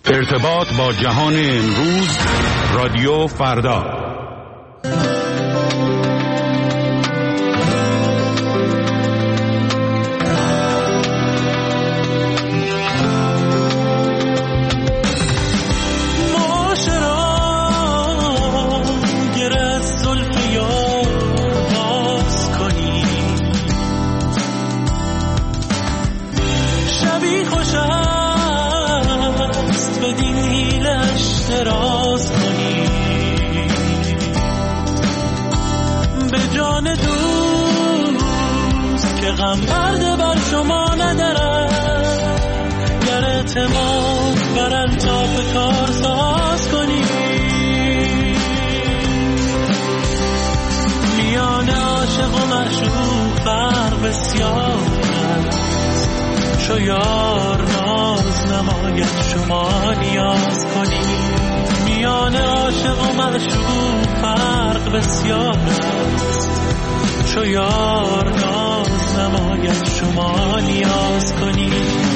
ارتباط با جهان امروز، رادیو فردا. غم برده بر شما ندارد، گر اعتماد بر الطاف کار ساز کنی. میان عاشق و معشوق فرق بسیار است، چو یار ناز نماید شما نیاز کنی. میان عاشق و معشوق فرق بسیار است، چو یار ناز نماید شما نیاز کنی.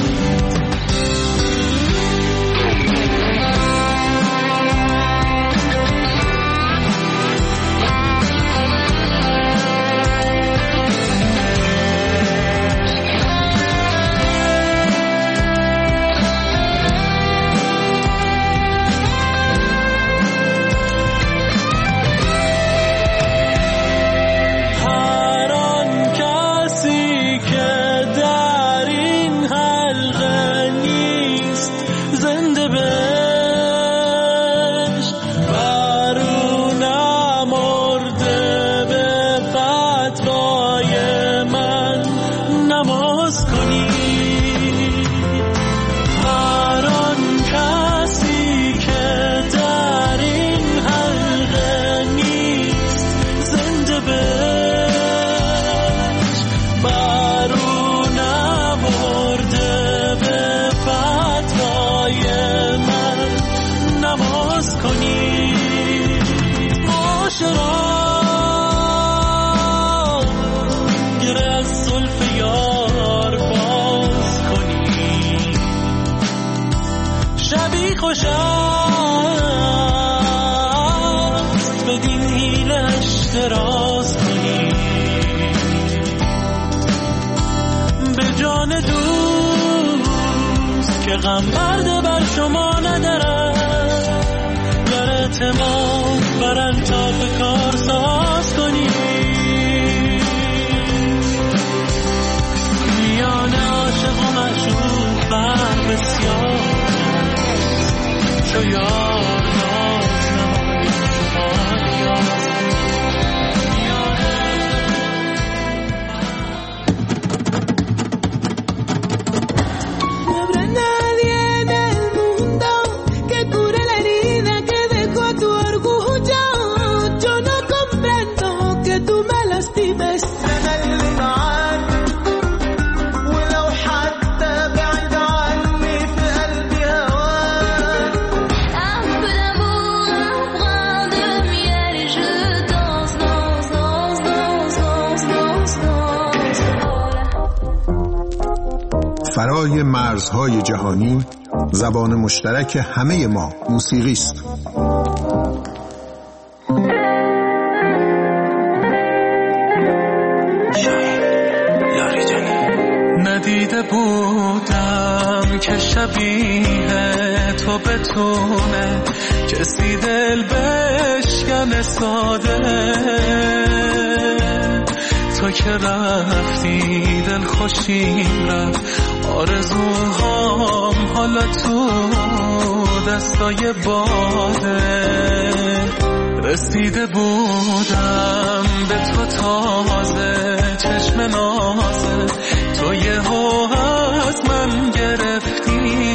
غم برده بر شما ندارد، گر اعتماد بر الطاف کار ساز کنی. میان عاشق و معشوق فرق بسیار است، چو یار ناز نماید شما نیاز کنی. فرای مرزهای جهانی، زبان مشترک همه ما موسیقی است. ندیده بودم که شبیه تو بتونه کسی دل بشکن ساده. تو که رفتی دل خوشیم رفت، آرزوهام حالا تو دستای باده. رسیده بودم به تو تازه، چشم نازه تو یهو از من گرفتی.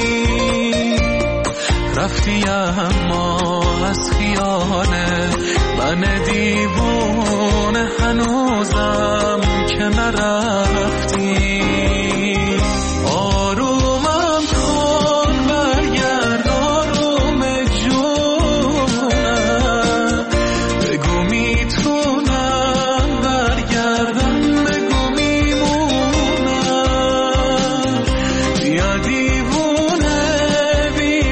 رفتی اما از خیانه من دیوونه هنوزم که نرفتی. آرومم کن برگرد آروم جونم، بگو میتونم برگردم، بگو میمونم. بیا دیوونه بی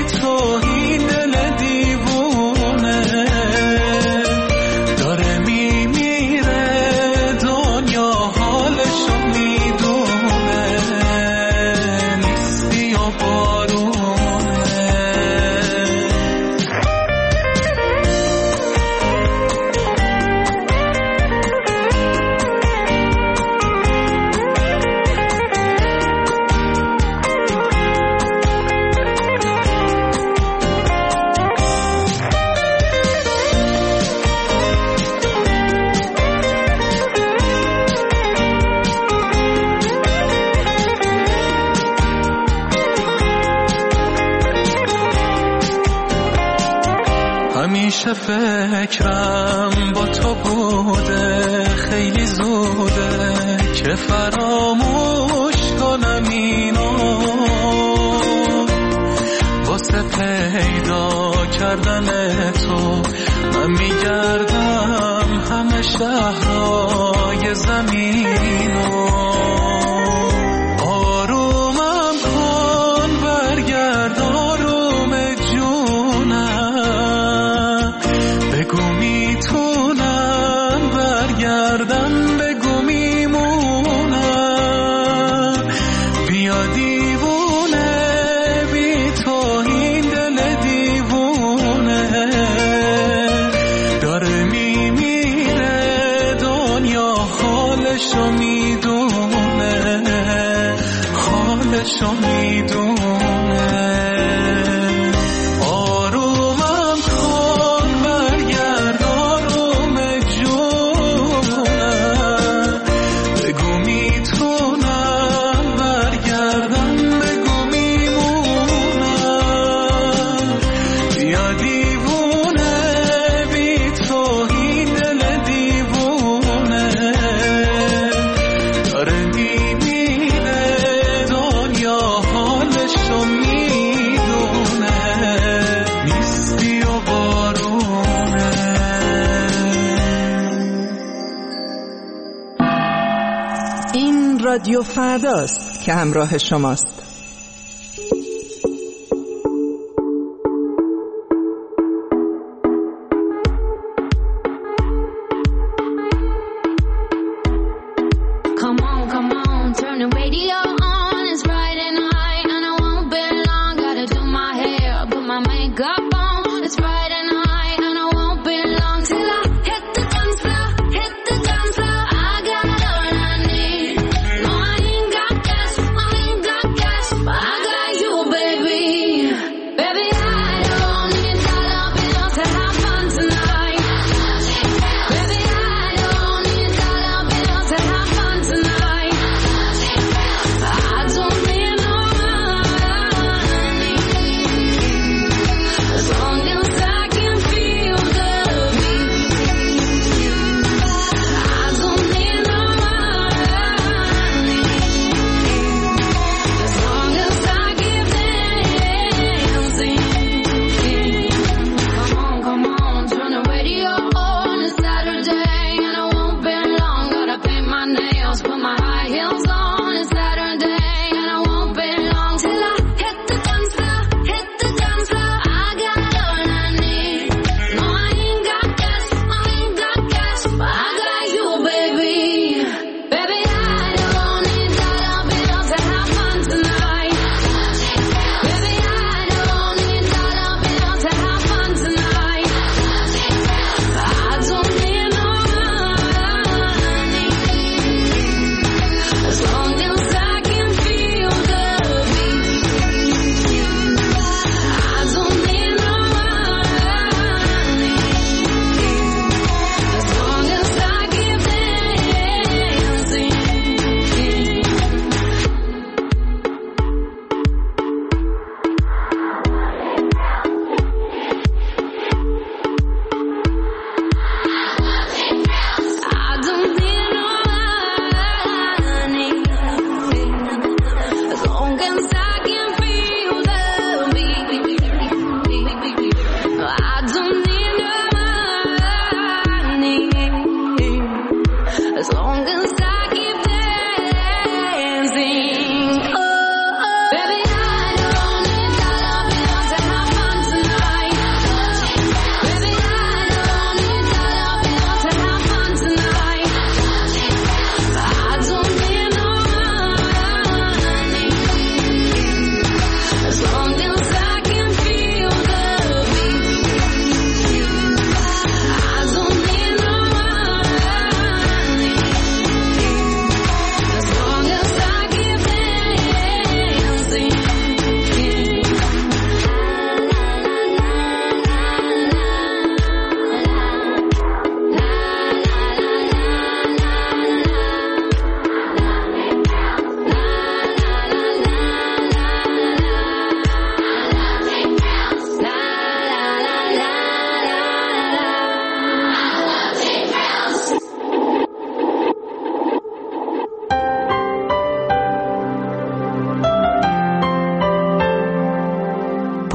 همیشه فکرم با تو بوده، خیلی زوده که فراموش کنم اینو، واسه پیدا کردن تو من میگردم همه شهرهای زمینو. آرومم کن برگرد آروم جونم، بگو میتونم برگردم، بگو میمونم، بیا دیوونه بی تو این دل دیوونه داره میمیره، دنیا حالشو میدونه، حالشو میدونه. آرومم کن برگرد آروم جونم، بگو میتونم برگردم، بگو میمونم، بیا دیوونه بی تو این دل دیوونه داره میمیره، دنیا حالشو میدونه، نیستی و بارونه. این رادیو فرداست که همراه شماست. Come on, turn the radio on. It's Friday night and I won't be long. Gotta do my hair, put my makeup on. It's Friday night and I won't be long till I hit the dance floor, hit the dance floor. I got all I need. No, I ain't got gas, but I got you, baby.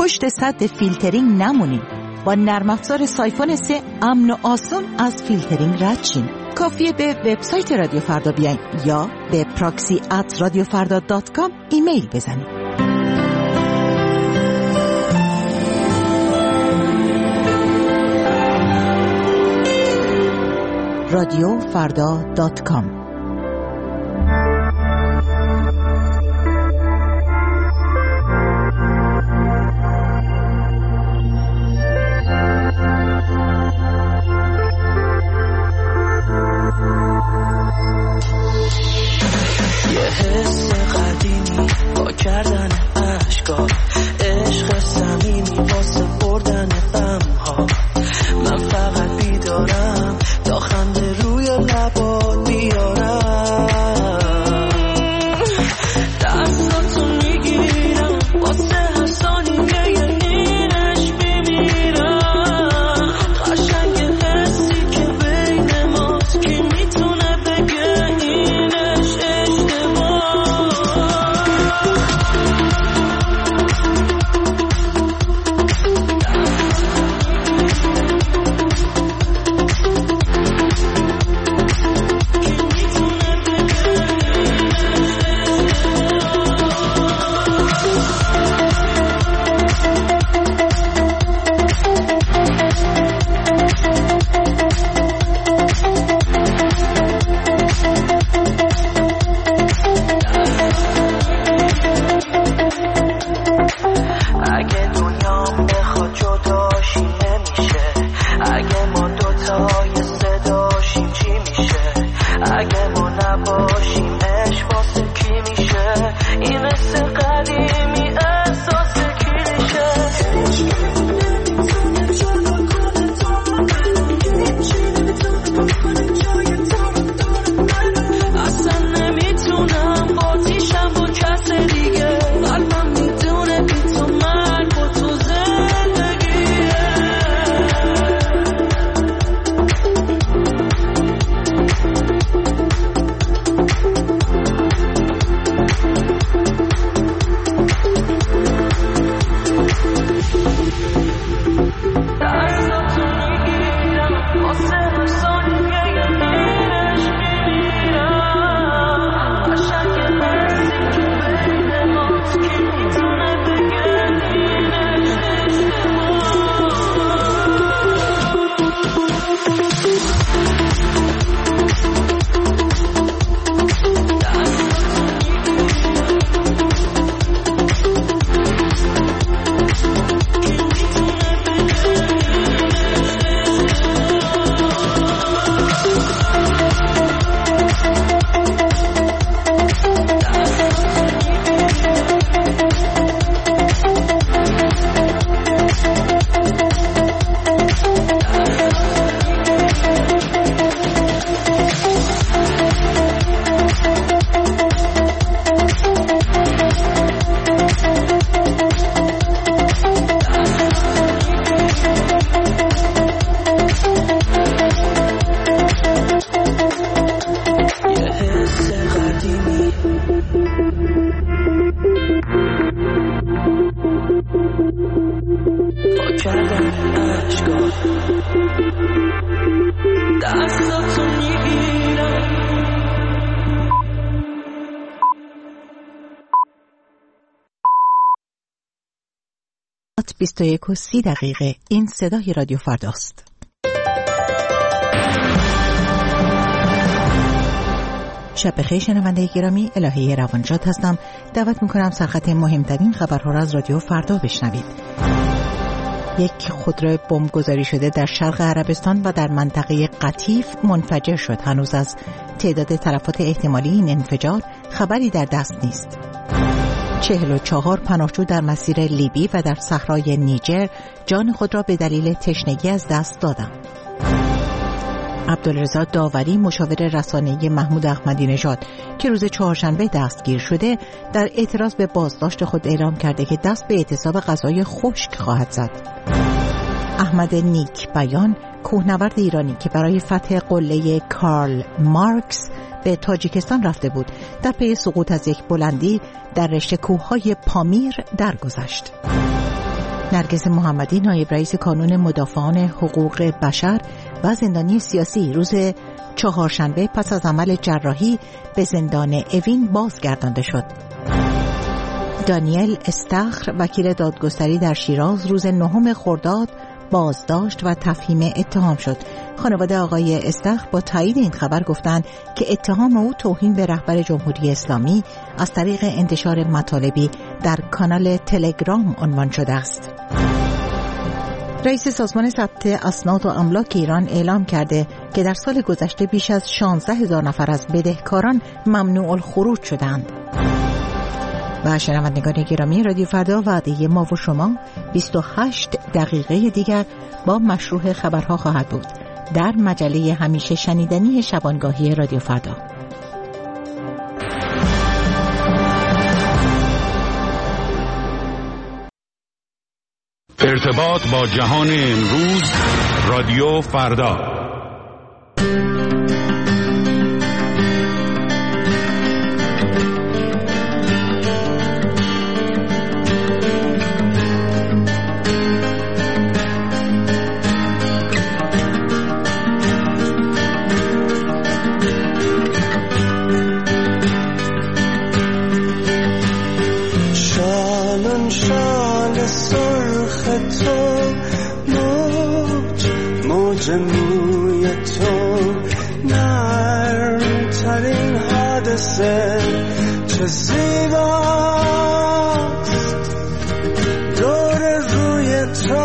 پشت سد فیلترینگ نمونین. با نرم افزار سایفون 3 امن و آسون از فیلترینگ رد شین. کافیه به وبسایت رادیو فردا بیاین یا به proxy@radiofarda.com ایمیل بزنید. radiofarda.com کردن اشکا عشق صمیمی واسه بردن غمها من فقط بیدارم تا خنده روی لبات بیارم دستاتو میگیرم واسه هر ثانیه اینش بمیرم قشنگ حسی که بین ماست کی میتونه بگه اینش اشتباه ساعت 21:30 این صدای رادیو فرداست. شب بخیر شنونده گرامی، الهه روانشاد هستم. دعوت میکنم سرخط مهمترین خبرها را از رادیو فردا بشنوید. یک خودرو بمبگذاری شده در شرق عربستان و در منطقه قطیف منفجر شد. هنوز از تعداد تلفات احتمالی این انفجار خبری در دست نیست. 44 پناهجو در مسیر لیبی و در صحرای نیجر جان خود را به دلیل تشنگی از دست دادند. عبدالرضا داوری مشاور رسانه‌ای محمود احمدی نژاد که روز چهارشنبه دستگیر شده در اعتراض به بازداشت خود اعلام کرده که دست به اعتصاب غذای خشک خواهد زد. احمد نیک بیان کوهنورد ایرانی که برای فتح قله کارل مارکس به تاجیکستان رفته بود در پی سقوط از یک بلندی در رشته کوههای پامیر درگذشت. نرگس محمدی نایب رئیس کانون مدافعان حقوق بشر و زندانی سیاسی روز چهارشنبه پس از عمل جراحی به زندان اوین بازگردانده شد. دانیل استخر وکیل دادگستری در شیراز روز 9 خرداد بازداشت و تفهیم اتهام شد. خانواده آقای استخر با تایید این خبر گفتند که اتهام او توهین به رهبر جمهوری اسلامی از طریق انتشار مطالبی در کانال تلگرام عنوان شده است. رئیس سازمان ثبت اسناد و املاک ایران اعلام کرده که در سال گذشته بیش از 16,000 نفر از بدهکاران ممنوع الخروج شدند. و شنوندگان گرامی رادیو فردا وعده ما و شما 28 دقیقه دیگر با مشروح خبرها خواهد بود در مجله همیشه شنیدنی شبانگاهی رادیو فردا. ارتباط با جهان امروز رادیو فردا. موی تو نرم ترین حادثه چه زیباست دور روی تو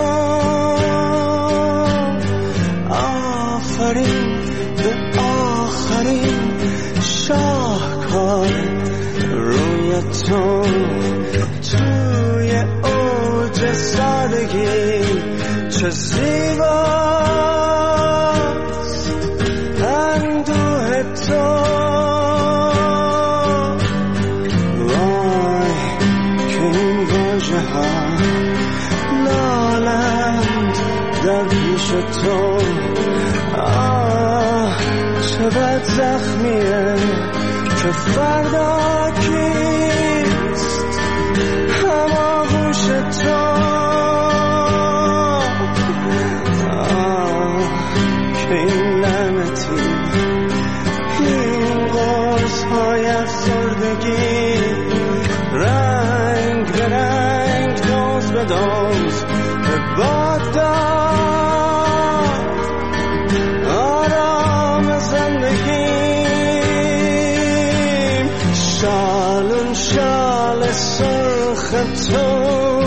آفرین به آخرین شاهکار روی تو توی اوج سادگی چه زیباست اندوه تو وای که این واژه ها لالند در پیش تو چه بد زخمیه که فردا کیست هماغوش تو این لعنتی این قرص‌های افسردگی رنگ به رنگ دوز به دوز به باد داد آرام زندگیم شالون شال سرخ تو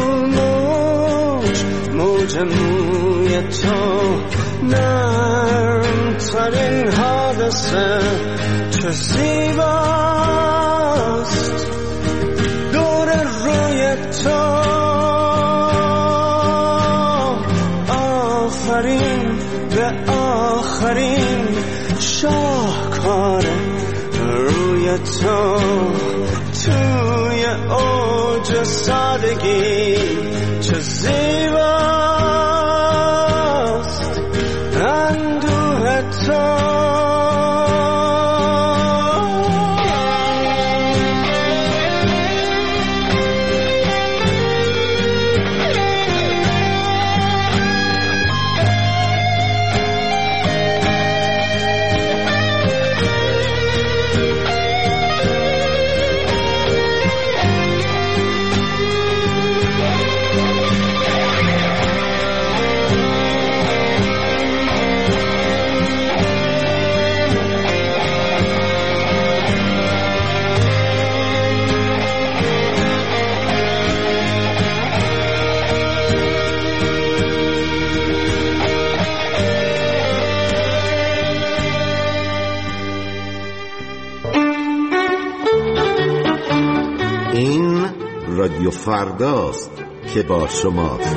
موج موی تو نرم ترین حادثه چه زیباست دور روی تو آفرین به آخرین شاهکار روی تو توی اوج سادگی چه زیباست اندوه تو رادیو فرداست که با شماست.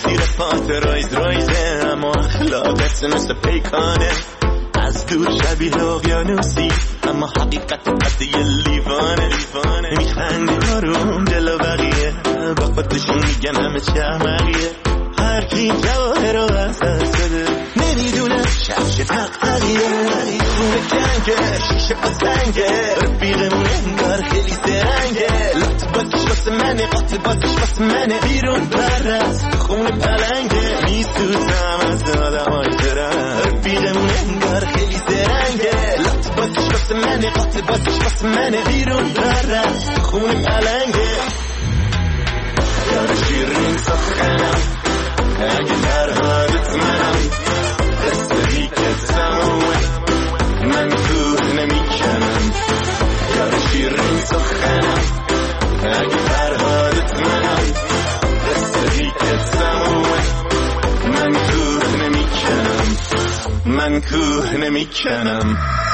مسیر پات رایزه، اما اخلاقت مثل پیکانه. از دور شبیه اقیانوسی، اما حقیقت قد یه لیوانه. میخندی آروم دل و بقیه، با خودشون میگن همه چه احمقیه. هر کی جواهر رو از دست بده، نمیدونه شفش تقریه. خونه جنگه، شیشه با سنگه، رفیقمونه انگار خیلی سرنگه. لط بازش واسه منه، قاط بازش واسه منه. بیرون برست خونه پلنگه، میسوزم از آدمای ترم. رفیقمونه انگار خیلی سرنگه، لط بازش واسه منه، قاط بازش واسه منه. بیرون برست خونه پلنگه. یار شیرین سخنم، اگه فرهادت منم، رسیدی که سموه من کوه نمیکنم. یار شیرین سخنم، اگه فرهادت منم، رسیدی که سموه من کوه نمیکنم. من کوه نمیکنم.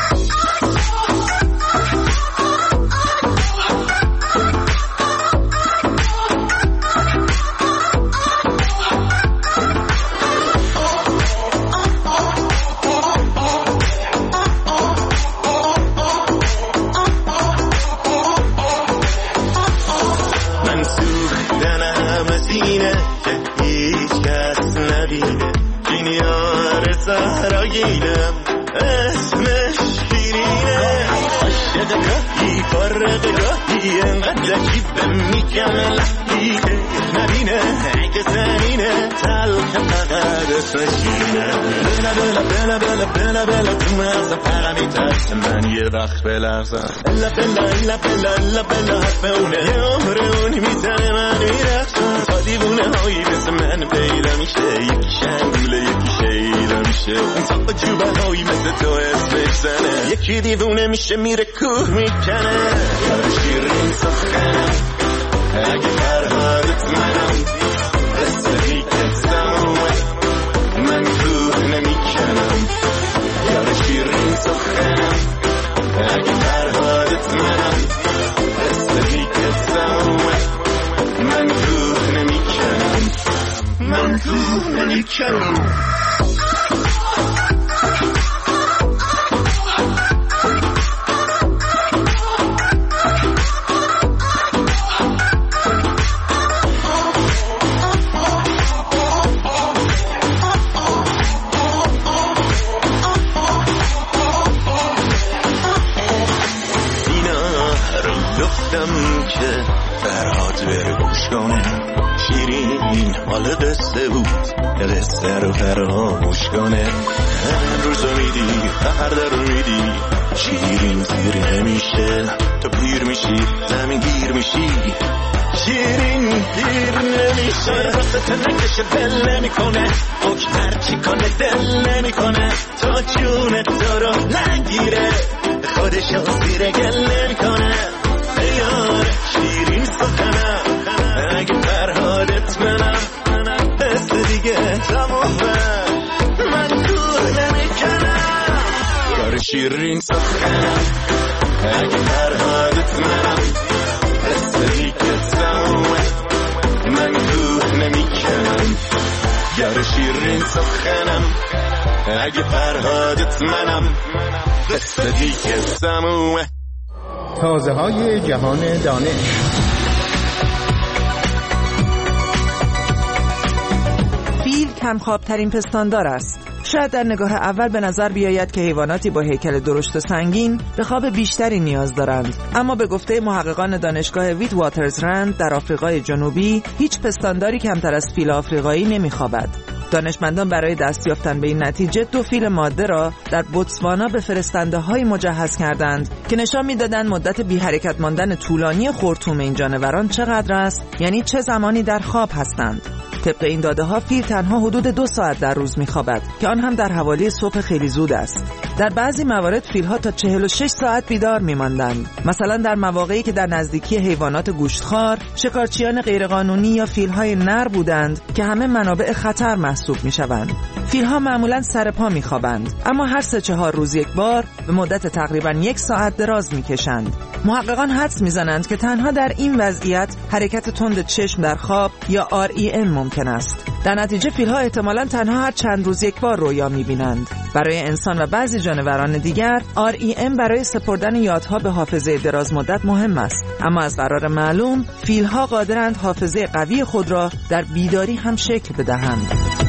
اسمش شیرینه، عاشق گاهی فارغ گاهی، انقدر عجیبه میگم لحظیه. نبینه اگه زمینه تلخ فقط اسمش شیرینه. بلا بلا بلا بلا بلا تو مغزم فقط میترس من یه وقت بلرزم. الا بلا الا بلا الا بلا حرف اونه، یه عمر اونی میزنه من میرخشم. تا دیوونه هایی مثل من پیدا میشه، یکی شنگوله یکی شیدا میشه. اون تا جوبه هایی مثل تو اسمش زنه، یکی دیوونه میشه میره کوه میکنه. یار شیرین سخنم، اگه فرهادت منم، رسیدی که سموه من کوه نمیکنم. یار شیرین سخنم، اگه فرهادت منم، رسیدی که سموه من کوه نمیکنم. من کوه نمیکنم. که فرهاد بره گوش کنه، شیرین حال قصه بود، قصه رو فراموش کنه. امروز میدی فردا رو میدی، شیرین زیر نمیشه. تو پیر میشی زمین گیر میشی، شیرین گیر نمیشه. راست نکشه دل نمیکنه، اکتر چی کنه دل نمیکنه. تا جونت تو رو نگیره، خودشو زیر گل نمیکنه. یار شیرین سخنم، اگه فرهادت منم، دست دیگه تمومه من کوه نمیکنم. یار شیرین سخنم، اگه فرهادت منم، دست دیگه تمومه من کوه نمیکنم. یار شیرین سخنم، اگه فرهادت منم، دست دیگه تمومه. تازه های جهان دانش. فیل کمخواب‌ترین پستاندار است. شاید در نگاه اول به نظر بیاید که حیواناتی با هیکل درشت و سنگین به خواب بیشتری نیاز دارند، اما به گفته محققان دانشگاه ویت واترزرند در آفریقای جنوبی، هیچ پستانداری کمتر از فیل آفریقایی نمیخوابد. دانشمندان برای دست یافتن به این نتیجه 2 فیل ماده را در بوتسوانا به فرستنده‌های مجهز کردند که نشان می‌دادند مدت بی حرکت ماندن طولانی خرطوم این جانوران چقدر است، یعنی چه زمانی در خواب هستند. طبق این داده‌ها فیل تنها حدود 2 ساعت در روز می‌خوابد که آن هم در حوالی صبح خیلی زود است. در بعضی موارد فیل‌ها تا 46 ساعت بیدار می‌ماندند. مثلا در مواقعی که در نزدیکی حیوانات گوشتخوار، شکارچیان غیرقانونی یا فیل‌های نر بودند که همه منابع خطر محسوب می‌شوند. فیل‌ها معمولاً سر پا می‌خوابند، اما هر 3-4 روز یک بار به مدت تقریباً 1 ساعت دراز می‌کشند. محققان حدس می‌زنند که تنها در این وضعیت حرکت تند چشم در خواب یا REM ممکن است. در نتیجه فیل‌ها احتمالاً تنها هر چند روز یک بار رویا می‌بینند. برای انسان و بعضی جانوران دیگر REM برای سپردن یادها به حافظه دراز مدت مهم است، اما از قرار معلوم فیل‌ها قادرند حافظه قوی خود را در بیداری هم شکل بدهند.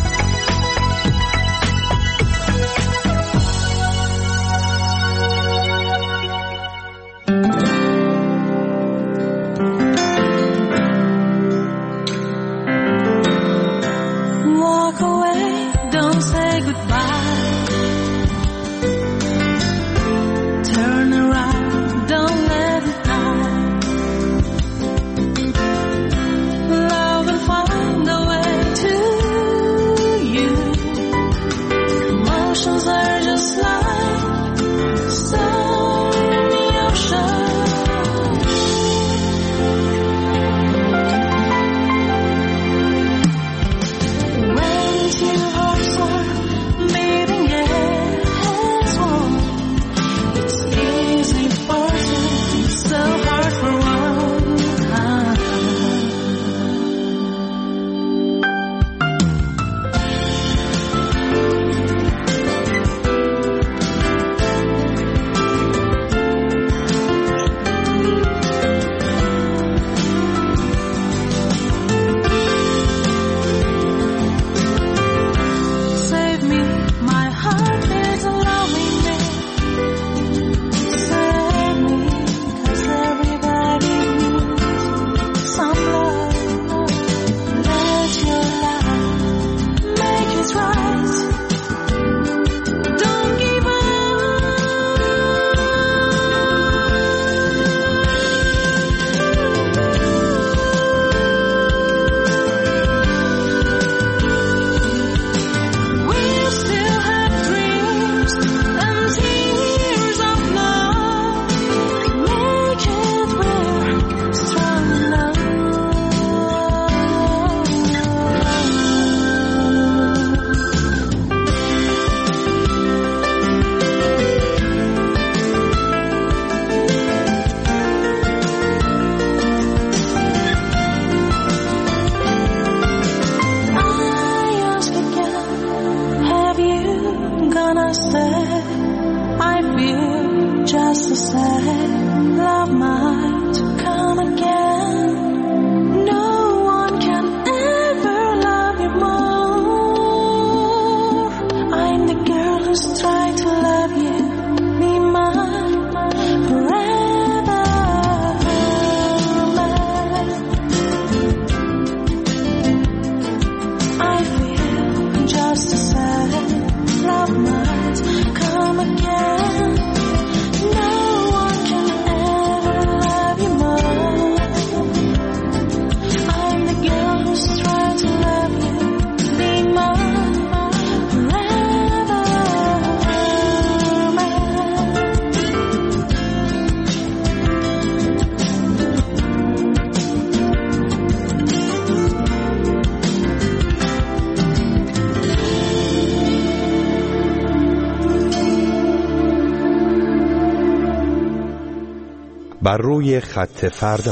بر روی خط فردا.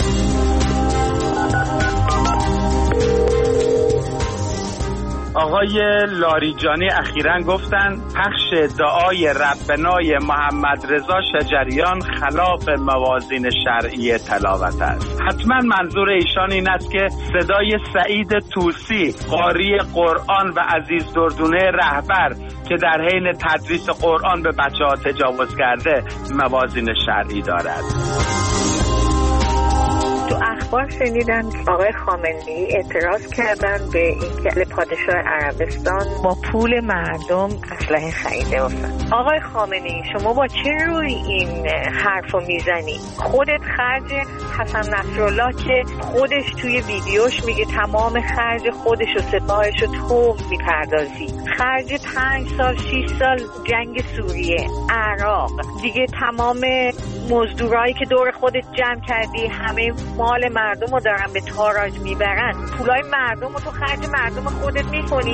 آقای لاریجانی اخیراً گفتن پخش دعای ربنای محمد رضا شجریان خلاف موازین شرعی تلاوت است. حتما منظور ایشان این است که صدای سعید طوسی قاری قرآن و عزیز دردونه رهبر که در حین تدریس قرآن به بچه‌ها تجاوز کرده موازین شرعی دارد. تو اخبار شنیدم آقای خامنه‌ای اعتراض کردن به اینکه پادشاه عربستان با پول مردم اسلحه خریده واسه. آقای خامنه‌ای شما با چه روی این حرفو میزنی؟ خودت خرج حسن نصرالله که خودش توی ویدیوش میگه تمام خرج خودش و سپاهش رو تو میپردازی، خرج 5 سال 6 سال جنگ سوریه، عراق، دیگه تمام مزدورایی که دور خودت جمع کردی همه مال مردم رو دارن به تاراج میبرن، پولای مردم رو تو خرج مردم خودت میکنی؟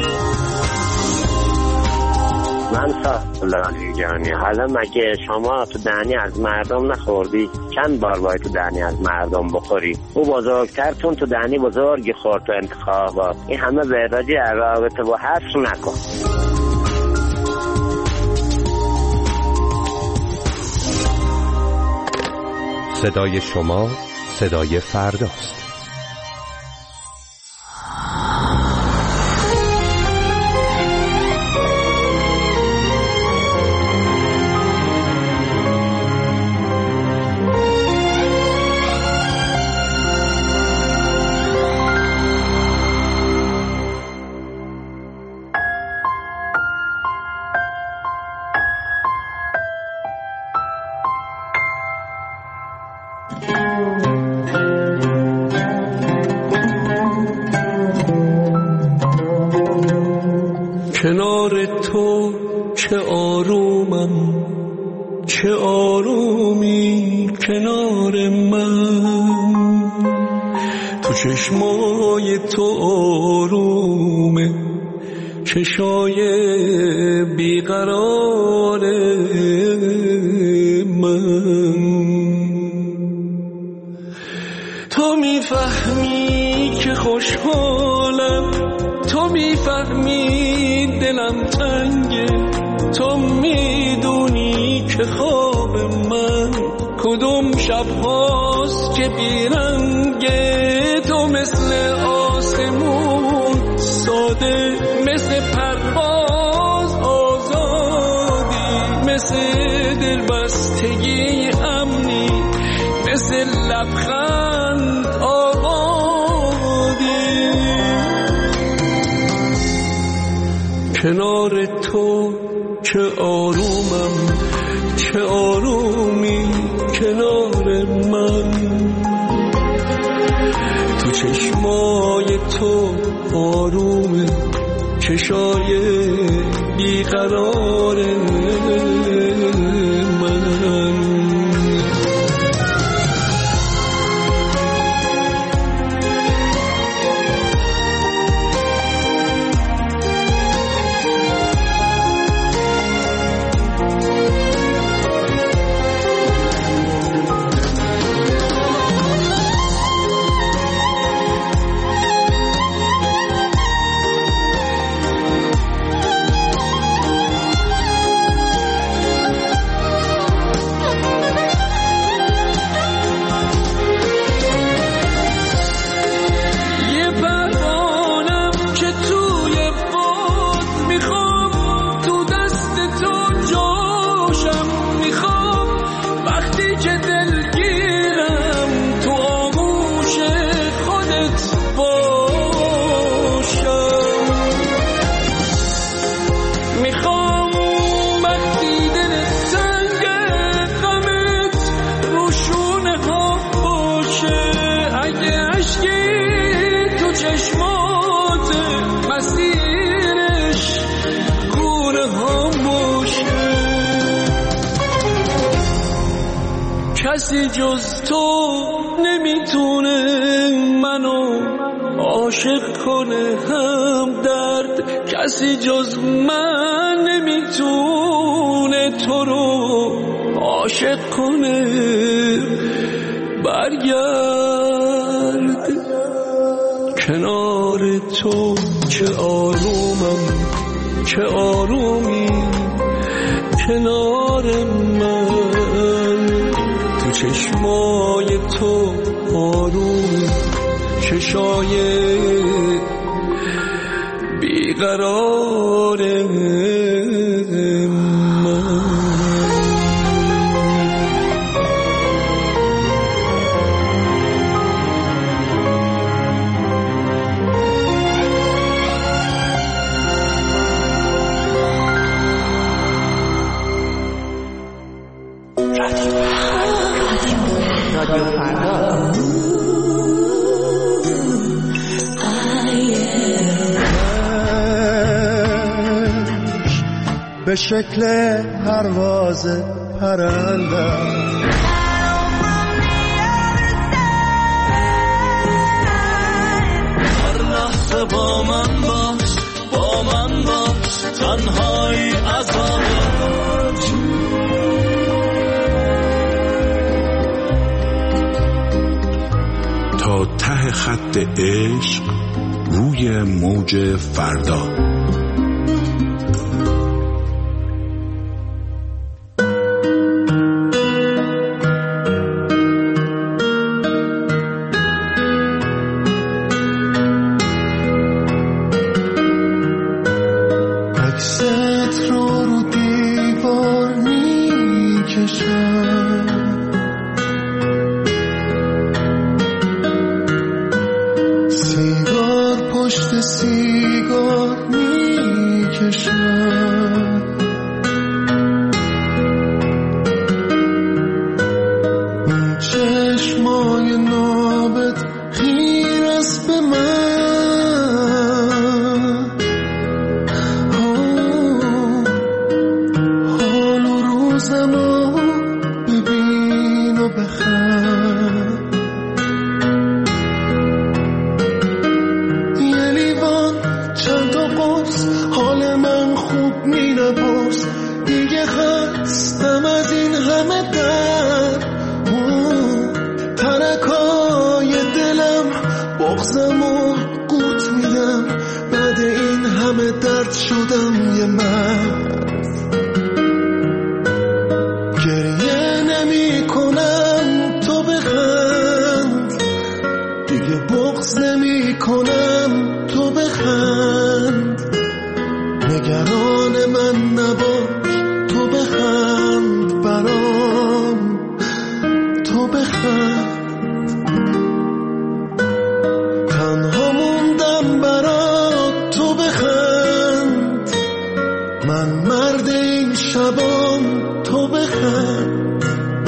من سالانه جانی، حالا مگه شما تو دهنی از مردم نخوردی؟ چند بار باید تو دهنی از مردم بخوری؟ او بزرگترتون تو دهنی بزرگی خورد تو انتخابات. این همه وراجی رابطه با حرف نکن. صدای شما صدای فرداست. کنار تو چه آرومم، چه آرومی کنار من، تو چشمای تو آرومه، چشای بیقرار من. تو میفهمی که خوشحالم، تو میفهمی دلم تنگه، تو میدونی که خواب من کدوم شب هاست که بیرنگه. تو مثل آسمون ساده، مثل پرواز آزادی، مثل دلبستگی امنی، مثل لبخند آبادی. کنار تو چه آرومم، چه آرومی کنار من، تو چشمای تو آرومه، چشای بیقرار من. کسی جز تو نمیتونه منو عاشق کنه هم درد، کسی جز من نمیتونه تو رو عاشق کنه. برگرد کنار تو چه آرومم، چه آرومی کنار من، تو چشمای تو آروم، چشای بیقرار به شکل پرواز پرنده. هر لحظه با من باش، با من باش، تنهایی عذابه. تا ته خط عشق روی موج فردا. عکست رو دیوار میکشم، سیگار پشت سیگار میکشم، اون چشمای نابت خیر است به من. حال و روزمو ببین و بخند، یه لیوان چند تا قرص حال من خوب می نپرس، دیگه خستم از این همه درد. ترکای دلم بغزمو قوت میدم، بعد این همه درد شدم یه مرد. گریه نمی کنم تو بخند، دیگه بغض نمی کنم تو بخند. نگران من نباش تو بخند برام، تو بخند. تنها موندم برات تو بخند، من مرد این شبام تو بخند.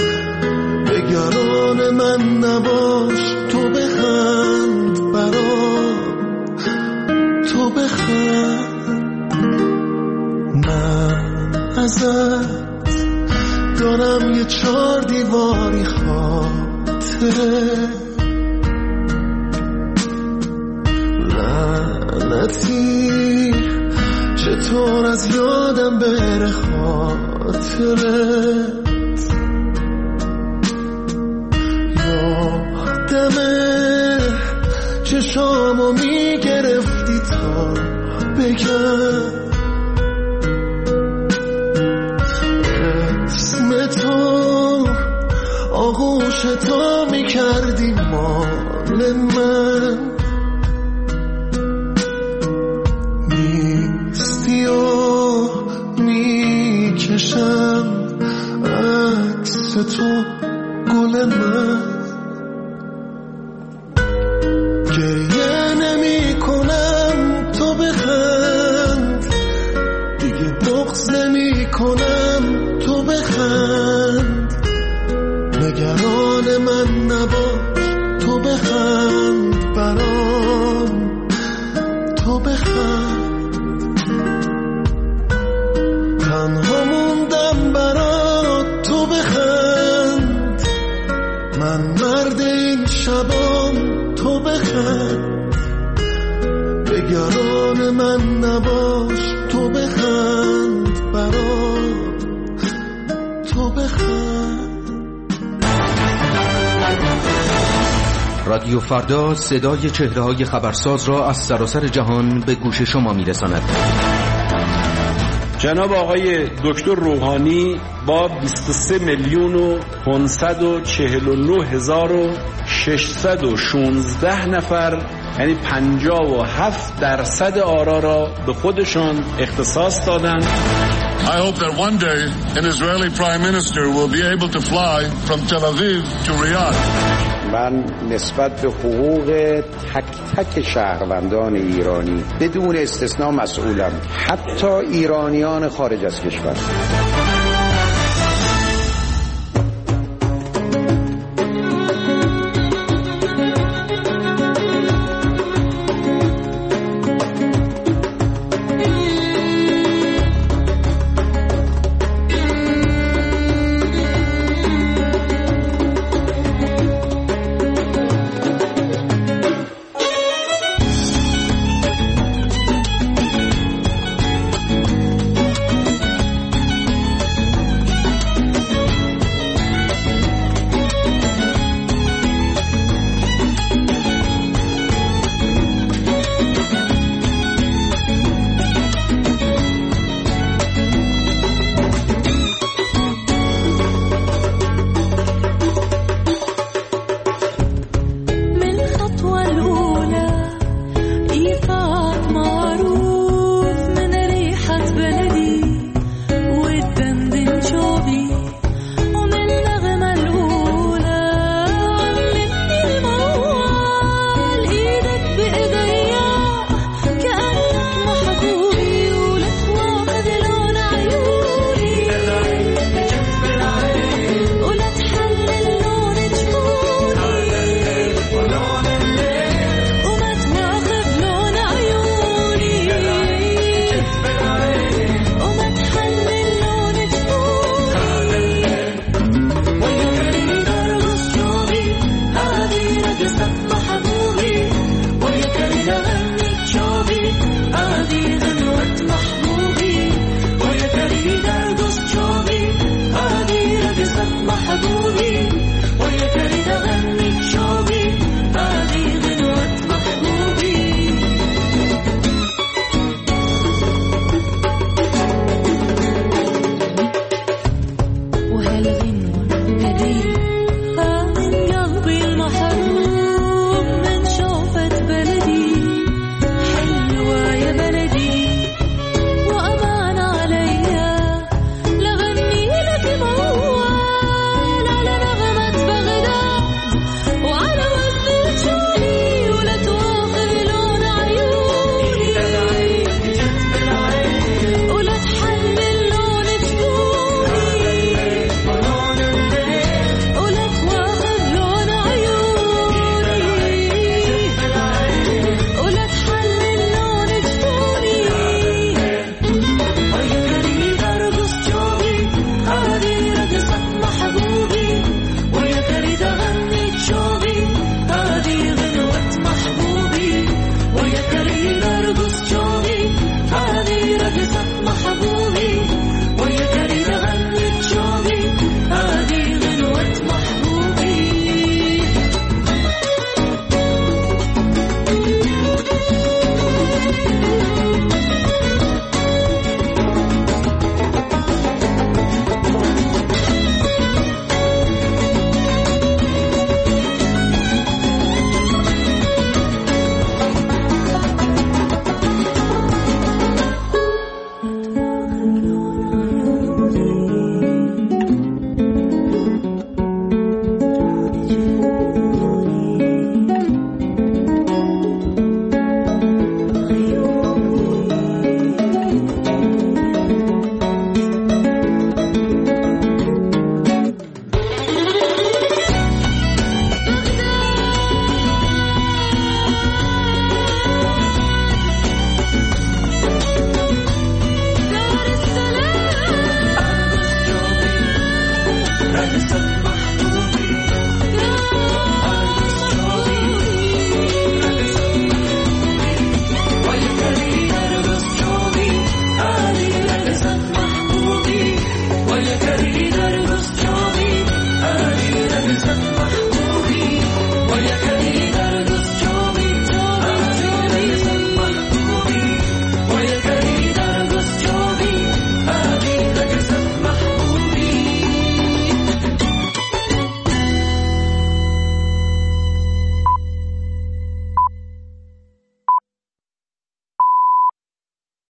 نگران من نباش تو بخند برام، تو بخند. من ازت دارم یه 4 دیواری خاطره، لعنتی چطور از یادم بره خاطرت. یادمه چشامو میگرفتی تا بگم اسم تو، آغوش تو میکردی مال من. نیستی و میکشم عکس تو گل من. گریه نمی کنم تو بخند، دیگه بغض نمی کنم تو بخند. نگران من نباش تو بخند برام، تو بخند. تنها موندم برات تو بخند، من مرد این شبام تو بخند. نگران من نباش تو بخند برام، تو بخند. رادیو فردا صدای چهره‌های خبرساز را از سراسر جهان به گوش شما می‌رساند. جناب آقای دکتر روحانی با 23,549,616 نفر، یعنی 57% آرا را به خودشان اختصاص دادند. I hope that one day an Israeli prime minister will be able to fly from Tel Aviv to Riyadh. من نسبت به حقوق تک تک شهروندان ایرانی بدون استثنا مسئولم، حتی ایرانیان خارج از کشور.